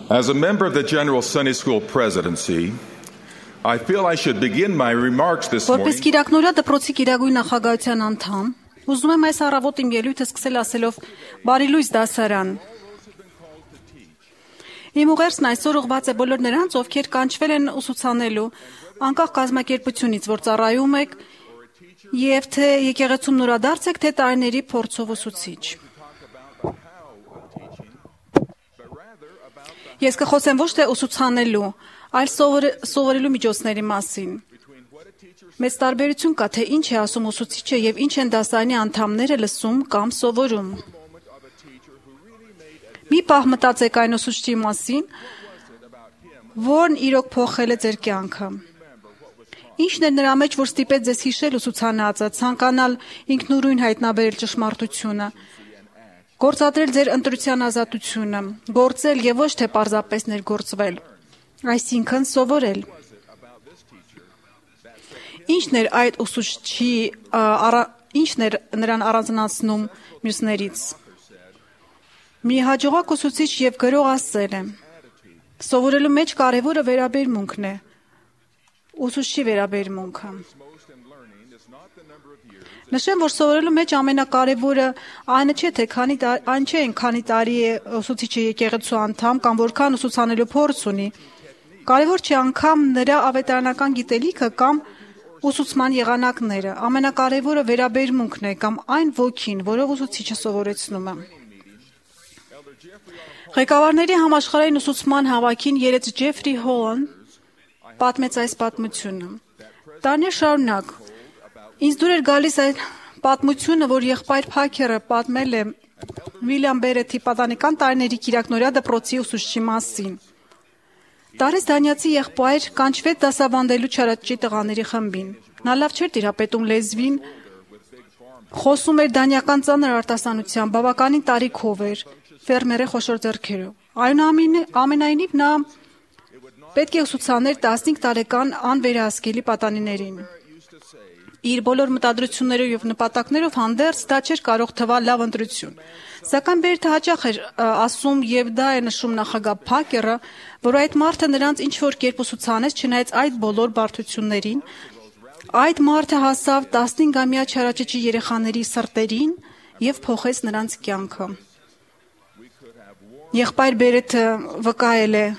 As a member of the General Sunday School presidency, I feel I should begin my remarks this morning. Որպես Կիրակնորյա դպրոցի Կիրագույն նախագահության անդամ, ուզում եմ այս առավոտ իմ ելույթը սկսել ասելով «Բարի լույս դասարան»։ Իմ ուղերձն այսօր ուղղված է բոլոր նրանց, ովքեր կանչվել են ուսուցանելու անկախ կազմակերպությունից, որ ծառայում եք, եւ թե եկեղեցում նորադարձ եք, թե տարիների փորձով ուսուցիչ։ Ես կխոսեմ ոչ թե ուսուցանելու, այլ սովորելու միջոցների մասին։ Մեծ տարբերություն կա, թե ինչ է ասում ուսուցիչը եւ ինչ են դասարանի անդամները լսում կամ սովորում։ Մի պահ մտածեք այն ուսուցչի մասին, որն իրոք փոխել է ձեր կյանքը։ Ինչն է նրա մեջ, որ ստիպեց ձեզ հիշել ուսուցանածը, ցանկանալ ինքնուրույն հայտնաբերել ճշմարտությունը, գործադրել ձեր ընտրության ազատությունը, գործել եւ ոչ թե պարզապես ներգործվել, այսինքն սովորել։ Ինչն էր այդ ուսուցչի, ինչն էր նրան առանձնացնում մյուսներից։ Մի հաջողակ ուսուցիչ եւ գրող ասել է. սովորելու մեջ կարևորը վերաբերմունքն է, ուսուցչի վերաբերմունքը։ Նշեմ, որ սովորելու մեջ ամենակարևորը այն չէ, թե քանի տարի է ուսուցիչը եկեղեցու անդամ կամ որքան ուսուցանելու փորձ ունի։ Կարևոր չէ անգամ նրա ավետարանական գիտելիքը կամ ուսուցման եղանակները։ Ամենակարևորը վերաբերմունքն է կամ այն ոգին, որով ուսուցիչը սովորեցնում է։ Ղեկավարների համաշխարհային ուսուցման հավաքին երեց Ջեֆրի Հոլն պատմեց այս պատմությունը։ Տարիներ շարունակ ինձ դուր էր գալիս այդ պատմությունը, որ եղբայր Փաքերը պատմել է Վիլյամ Բերեթի պատանեկան տարիների Կիրակնորյա դպրոցի ուսուցչի մասին։ Տարես դանիացի եղբայր կանչվեց դասավանդելու չարաճճի տղաների խմբին։ Նա լավ չէր տիրապետում լեզվին, խոսում էր դանիական ծանր արտասանությամբ, բավականին տարիքով էր, ֆերմեր է խոշոր ձեռքերով։ Այնուամենայնիվ նա պետք է ուսուցաներ 15 տարեկան անվերահսկելի պատանիներին։ Իր բոլոր մտադրություններով եւ նպատակներով հանդերձ դա չէր կարող թվալ լավ ընտրություն։ Սակայն Բերթը հաճախ էր ասում եւ դա է նշում նախագահ Փաքերը, որ այդ մարդը նրանց ինչ որ կերպ ուսուցանեց, չնայած այդ բոլոր բարդություններին, այդ մարդը հասավ 15-ամյա չարաճճի երեխաների սրտերին եւ փոխեց նրանց կյանքը։ Եղբայր Բերեթը վկայել է.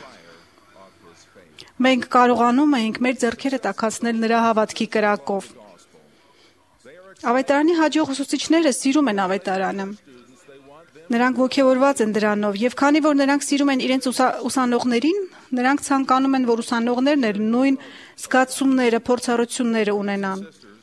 մենք կարողանում ենք մեր ձեռքերը տաքացնել նրա հավատքի կրակով։ Ավետարանի հաջող ուսուցիչները սիրում են ավետարանը։ Նրանք ոգևորված են դրանով եւ քանի որ նրանք սիրում են իրենց ուսանողներին, նրանք ցանկանում են, որ ուսանողներն էլ նույն զգացումները, փորձառությունները ունենան։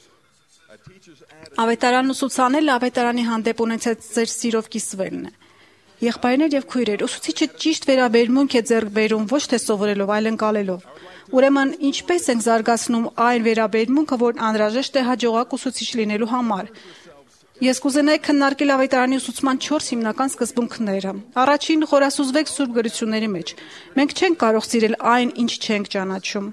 Ավետարան ուսուցանելը ավետարանի հանդեպ ունեցած ձեր սիրով կիսվելն է։ Եղբայրներ եւ քույրեր, ուսուցիչը ճիշտ վերաբերմունք է ձեռք բերում ոչ թե սովորելով, այլ ընկալելով։ Ուրեմն, ինչպես ենք զարգացնում այն վերաբերմունքը, որն անհրաժեշտ է հաջողակ ուսուցիչ լինելու համար։ Ես կուզենայի քննարկել ավետարանի ուսուցման 4 հիմնական սկզբունքները։ Առաջին՝ խորասուզվեք սուրբ գրությունների մեջ։ Մենք չենք կարող սիրել այն, ինչ չենք ճանաչում։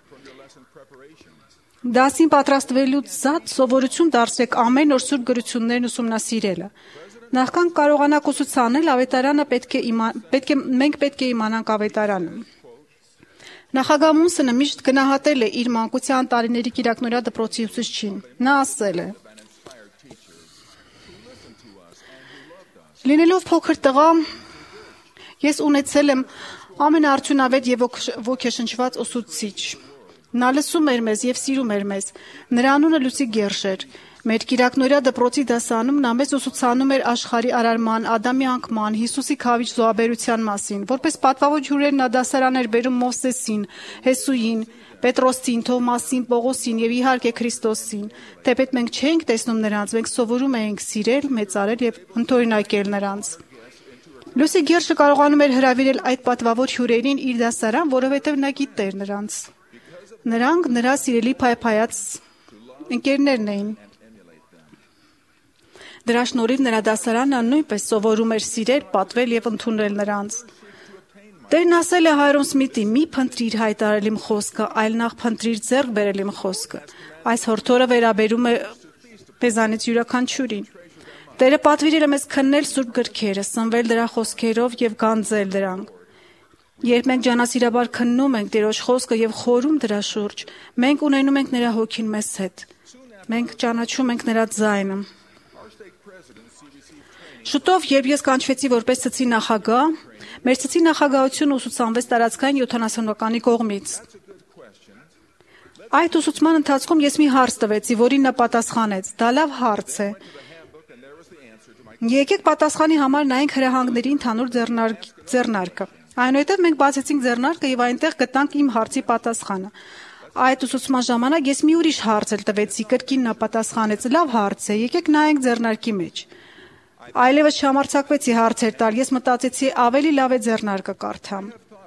Դասին պատրաստվելուց զատ սովորություն դարձրեք ամեն օր սուրբ գրություններն ուսումնասիրելը։ Նախքան կարողանաք ուսուցանել ավետարանը մենք պետք է իմանանք ավետարանը։ Նախագահ Մունսոնը միշտ գնահատել է իր մանկության տարիների Կիրակնորյա դպրոցի ուսուցչին։ Նա ասել է. Լինելով փոքր տղա, ես ունեցել եմ ամենաարդյունավետ եւ ոգեշնչված ուսուցիչ։ Նա լսում էր մեզ եւ սիրում էր մեզ։ Նրա անունը Լուսի Գերշ էր։ Մեր Կիրակնորյա դպրոցի դասանում նա մեզ ուսուցանում էր աշխարհի արարման, Ադամի անկման, Հիսուսի քավիճ զոհաբերության մասին։ Որպես պատվավոր հյուրեր նա դասարան էր բերում Մովսեսին, Հեսուին, Պետրոսին, Թովմասին, Պողոսին եւ իհարկե Քրիստոսին։ Թեպետ մենք չէինք տեսնում նրանց, մենք սովորում էինք սիրել, մեծարել եւ ընդօրինակել նրանց։ Լուսի Գերշը կարողանում էր հրավիրել այդ պատվավոր հյուրերին իր դասարան, որովհետեւ նա գիտեր նրանց։ Նրանք նրա սիրելի փայփայած ընկերներն էին։ Դրա շնորհիվ նրա դասարանը նույնպես սովորում էր սիրել, պատվել եւ ընդունել նրանց։ Տերն ասել է Հայրոն Սմիթին. «Մի փնտրիր հայտարարել իմ խոսքը, այլ նախ փնտրիր ձեռք բերել իմ խոսքը»։ Այս հորդորը վերաբերում է մեզանից յուրաքանչյուրին։ Տերը պատվիրել է մեզ քննել սուրբ գրքերը, սնվել դրա խոսքերով եւ գանձել դրանք։ Երբ մենք ջանասիրաբար քննում ենք Տիրոջ խոսքը եւ խորում դրա շուրջ, մենք ունենում ենք նրա հոգին մեզ հետ։ Մենք ճանաչում ենք նրա ձայնը։ Շուտով, երբ ես կանչվեցի որպես ցցի նախագահ, մեր ցցի նախագահությունը ուսուցանվեց տարածքային 70-ականի կողմից։ Այդ ուսուցման ընթացքում ես մի հարց տվեցի, որին նա պատասխանեց. դա լավ հարց է։ Եկեք պատասխանի համար նայենք հրահանգների ընդհանուր ձեռնարկը։ Այնուհետև մենք բացեցինք ձեռնարկը եւ այնտեղ գտանք իմ հարցի պատասխանը։ Այդ ուսուցման ժամանակ ես մի ուրիշ հարց էլ տվեցի, կրկին նա պատասխանեց. լավ հարց է, եկեք նայենք ձեռնարկի մեջ։ Այլևս չհամարձակվեցի հարցեր տալ, ես մտածեցի ավելի լավ է ձեռնարկը կարդամ։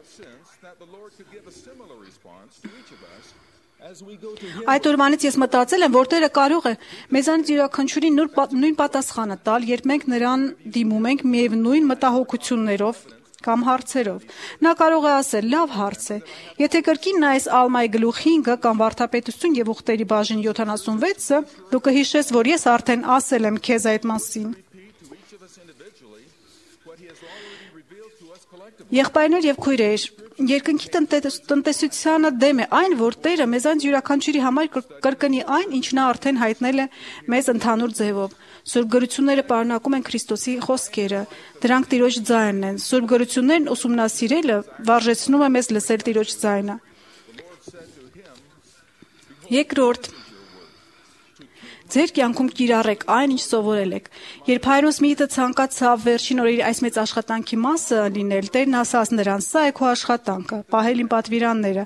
Այդ օրվանից ես մտածել եմ, որ Տերը կարող է մեզանից յուրաքանչյուրին նույն պատասխանը տալ, երբ մենք նրան դիմում ենք միևնույն մտահոգություններով կամ հարցերով։ Նա կարող է ասել. լավ հարց է։ Եթե կրկին նայես Ալմայի գլուխ 5-ը կամ Վարդապետություն եւ ուխտերի բաժին 76-ը, դու կհիշես, որ ես արդեն ասել եմ քեզ այդ մասին։ Եղբայրներ եւ քույրեր, երկնքի տնտեսությանը դեմ է այն, որ Տերը մեզանից յուրաքանչյուրի համար կրկնի այն, ինչ նա արդեն հայտնել է մեզ ընդհանուր ձևով։ Սուրբ գրությունները պարունակում են Քրիստոսի խոսքերը, դրանք Տիրոջ ձայնն են։ Սուրբ գրություններն ուսումնասիրելը վարժեցնում է մեզ լսել Տիրոջ ձայնը։ Երկրորդ, ձեր կյանքում կիրառեք այն, ինչ սովորել եք։ Երբ Հայրոս Միիտը ցանկացավ վերջին օրերի այս մեծ աշխատանքի մասը լինել, Տերն ասաց նրան. սա է քո աշխատանքը, պահել իմ պատվիրանները։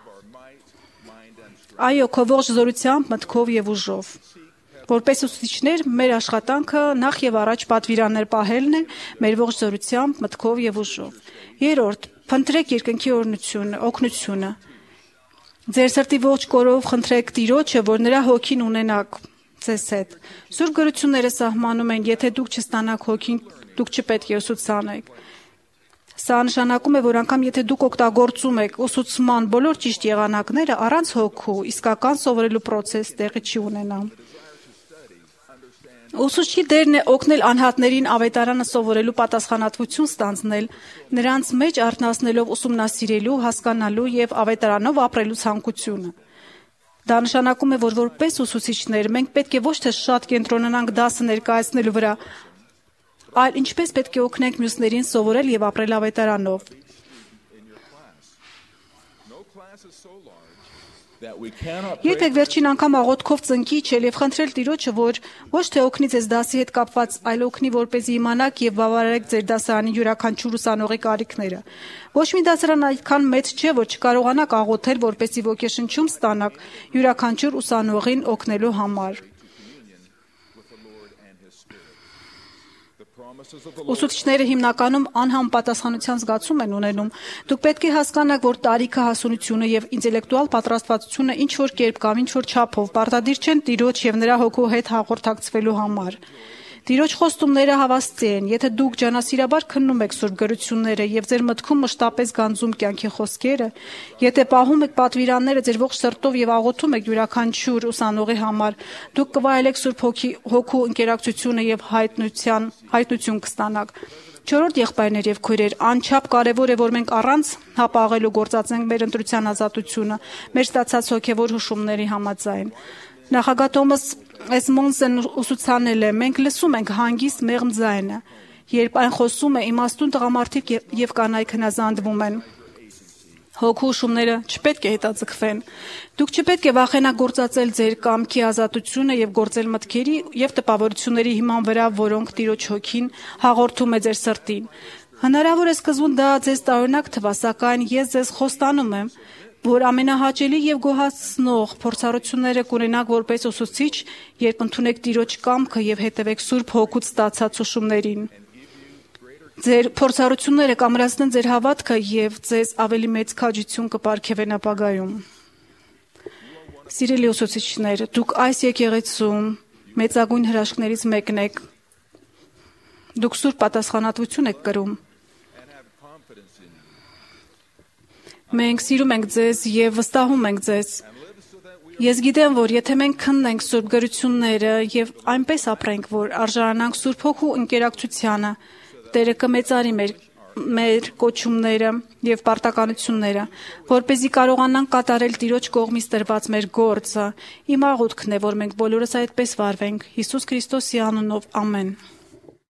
Այո, քո ողջ զորությամբ, մտքով եւ ուժով։ Որպես ուսուցիչներ, մեր աշխատանքը նախ եւ առաջ պատվիրաններ պահելն է, մեր ողջ զորությամբ, մտքով եւ ուժով։ Երրորդ, փնտրեք երկնքի օգնությունը։ Ձեր սրտի ողջ կորով խնդրեք Տիրոջը, որ նրա հոգին ունենաք ձեզ հետ։ Սուրբ գրությունները սահմանում են, եթե դուք չստանաք հոգին, դուք չպետք է ուսուցանեք։ Սա նշանակում է, որ անգամ եթե դուք օգտագործում եք ուսուցման բոլոր ճիշտ եղանակները, առանց հոգու իսկական սովորելու process տեղի չի ունենա։ Ուսուցչի դերն է օգնել անհատներին ավետարանը սովորելու պատասխանատվություն ստանձնել, նրանց մեջ արթնացնելով ուսումնասիրելու, հասկանալու եւ ավետարանով ապրելու ցանկությունը։ Դա նշանակում է, որ որպես ուսուցիչներ մենք պետք է ոչ թե շատ կենտրոնանանք դասը ներկայացնելու վրա, այլ ինչպես պետք է օգնենք մյուսներին սովորել եւ ապրել ավետարանով։ Երբեք վերջին անգամ աղոթքով ծնկի իջել եւ խնդրել Տիրոջը, որ ոչ թե օգնի ձեզ դասի հետ կապված, այլ օգնի, որպեսզի իմանաք եւ բավարարեք ձեր դասարանի յուրաքանչյուր ուսանողի կարիքները։ Ոչ մի դասարան այդքան մեծ չէ, որ չկարողանաք աղոթել, որպեսզի ոգեշնչում ստանաք յուրաքանչյուր ուսանողին օգնելու համար։ Ուսուցիչները հիմնականում անհամապատասխանության զգացում են ունենում։ Դուք պետք է հասկանաք, որ տարիքը, հասունությունը եւ ինտելեկտուալ պատրաստվածությունը ինչ որ կերպ կամ ինչ որ չափով պարտադիր չեն Տիրոջ եւ նրա հոգու հետ հաղորդակցվելու համար։ Տիրոջ խոստումները հավաստի են, եթե դուք ջանասիրաբար քննում եք Սուրբ գրությունները եւ ձեր մտքում մշտապես գանձում կյանքի խոսքերը, եթե պահում եք պատվիրանները ձեր ողջ սրտով եւ աղոթում եք յուրաքանչյուր ուսանողի համար, դուք կվայելեք Սուրբ հոգու ընկերակցությունը եւ հայտնություն կստանաք։ Չորրորդ եղբայրներ եւ քույրեր, անչափ կարեւոր է, որ մենք առանց հապաղելու գործածենք մեր ընտրության ազատությունը, մեր ստացած հոգեվոր հուշումների համաձայն։ Նախագահ Թոմաս Էսմոնսն ուսուցանել է. մենք լսում ենք հանգիստ մեղմ ձայնը, երբ այն խոսում է, իմաստուն տղամարդիկ եւ կանայք հնազանդվում են։ Հոգու հուշումները չպետք է հետաձգվեն։ Դուք չպետք է վախենաք գործածել ձեր կամքի ազատությունը եւ գործել մտքերի եւ տպավորությունների հիման վրա, որոնք Տիրոջ հոգին հաղորդում է ձեր սրտին։ Հնարավոր է սկզբում դա ձեզ տարօրինակ թվա, սակայն ես ձեզ խոստանում եմ, որ ամենահաճելի եւ գոհացնող փորձառությունները կունենաք որպես ուսուցիչ, երբ ընդունեք Տիրոջ կամքը եւ հետևեք Սուրբ Հոգուց ստացած հուշումներին։ Ձեր փորձառությունները կամրացնեն ձեր հավատքը եւ ձեզ ավելի մեծ քաջություն կպարգևեն ապագայում։ Սիրելի ուսուցիչներ, դուք այս եկեղեցում մեծագույն հրաշքներից մեկն եք։ Դուք սուրբ պատասխանատվություն եք կրում։ Մենք սիրում ենք ձեզ եւ վստահում ենք ձեզ։ Ես գիտեմ, որ եթե մենք քննենք Սուրբ գրությունները եւ այնպես ապրենք, որ արժանանանք Սուրբ Հոգու ընկերակցությանը, Տերը կմեծարի մեր մեր կոչումները եւ պարտականությունները, որպեսզի կարողանանք կատարել Տիրոջ կողմից տրված մեր գործը։ Իմ աղոթքն է, որ մենք բոլորս այդպես վարվենք։ Հիսուս Քրիստոսի անունով, ամեն։